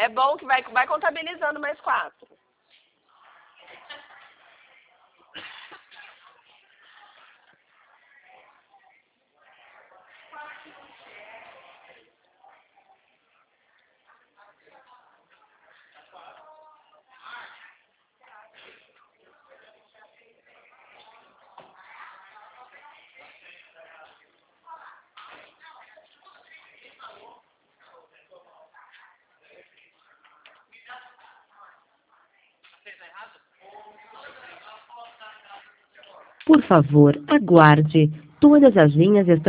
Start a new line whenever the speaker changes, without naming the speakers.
É bom que vai contabilizando mais 4.
Por favor, aguarde. Todas as linhas estão